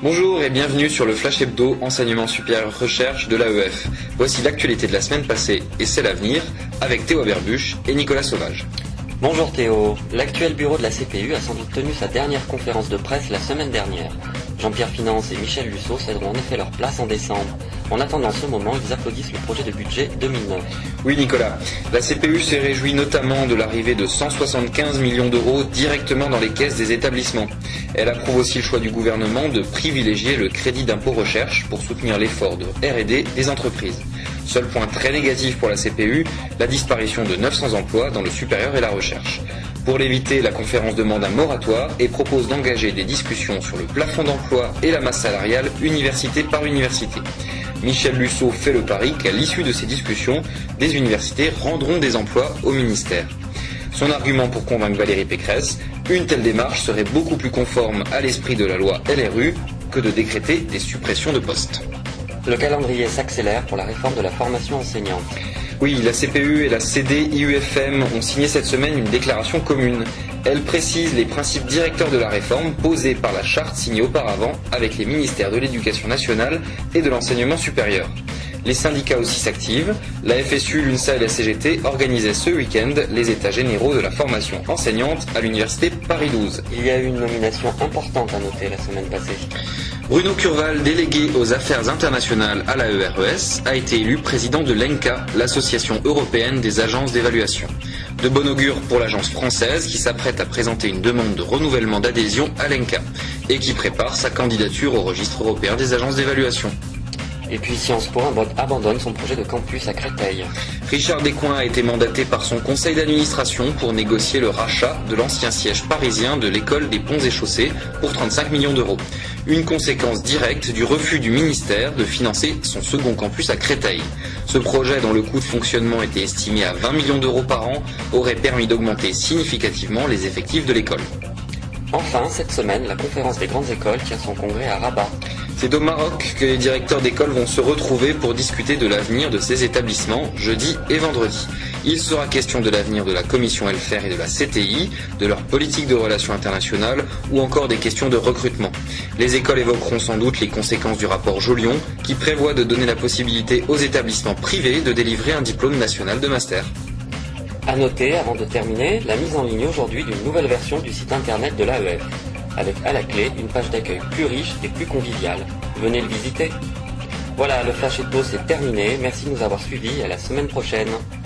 Bonjour et bienvenue sur le Flash Hebdo Enseignement Supérieur Recherche de l'AEF. Voici l'actualité de la semaine passée et c'est l'avenir avec Théo Aberbuch et Nicolas Sauvage. Bonjour Théo, l'actuel bureau de la CPU a sans doute tenu sa dernière conférence de presse la semaine dernière. Jean-Pierre Finance et Michel Lussot céderont en effet leur place en décembre. En attendant ce moment, ils applaudissent le projet de budget 2009. Oui Nicolas, la CPU s'est réjouie notamment de l'arrivée de 175 millions d'euros directement dans les caisses des établissements. Elle approuve aussi le choix du gouvernement de privilégier le crédit d'impôt recherche pour soutenir l'effort de R&D des entreprises. Seul point très négatif pour la CPU, la disparition de 900 emplois dans le supérieur et la recherche. Pour l'éviter, la conférence demande un moratoire et propose d'engager des discussions sur le plafond d'emploi et la masse salariale université par université. Michel Lussot fait le pari qu'à l'issue de ces discussions, des universités rendront des emplois au ministère. Son argument pour convaincre Valérie Pécresse, une telle démarche serait beaucoup plus conforme à l'esprit de la loi LRU que de décréter des suppressions de postes. Le calendrier s'accélère pour la réforme de la formation enseignante. Oui, la CPU et la CDIUFM ont signé cette semaine une déclaration commune. Elle précise les principes directeurs de la réforme posés par la charte signée auparavant avec les ministères de l'Éducation nationale et de l'enseignement supérieur. Les syndicats aussi s'activent. La FSU, l'UNSA et la CGT organisaient ce week-end les états généraux de la formation enseignante à l'université Paris 12. Il y a eu une nomination importante à noter la semaine passée. Bruno Curval, délégué aux affaires internationales à la ERES, a été élu président de l'ENCA, l'association européenne des agences d'évaluation. De bon augure pour l'agence française qui s'apprête à présenter une demande de renouvellement d'adhésion à l'ENCA et qui prépare sa candidature au registre européen des agences d'évaluation. Et puis Sciences Po abandonne son projet de campus à Créteil. Richard Descoings a été mandaté par son conseil d'administration pour négocier le rachat de l'ancien siège parisien de l'école des ponts et chaussées pour 35 millions d'euros. Une conséquence directe du refus du ministère de financer son second campus à Créteil. Ce projet, dont le coût de fonctionnement était estimé à 20 millions d'euros par an, aurait permis d'augmenter significativement les effectifs de l'école. Enfin, cette semaine, la conférence des grandes écoles tient son congrès à Rabat. C'est au Maroc que les directeurs d'école vont se retrouver pour discuter de l'avenir de ces établissements, jeudi et vendredi. Il sera question de l'avenir de la commission Elfer et de la CTI, de leur politique de relations internationales ou encore des questions de recrutement. Les écoles évoqueront sans doute les conséquences du rapport Jolion qui prévoit de donner la possibilité aux établissements privés de délivrer un diplôme national de master. À noter, avant de terminer, la mise en ligne aujourd'hui d'une nouvelle version du site internet de l'AEF, avec à la clé une page d'accueil plus riche et plus conviviale. Venez le visiter. Voilà, le Flash Hebdo c'est terminé. Merci de nous avoir suivis. À la semaine prochaine.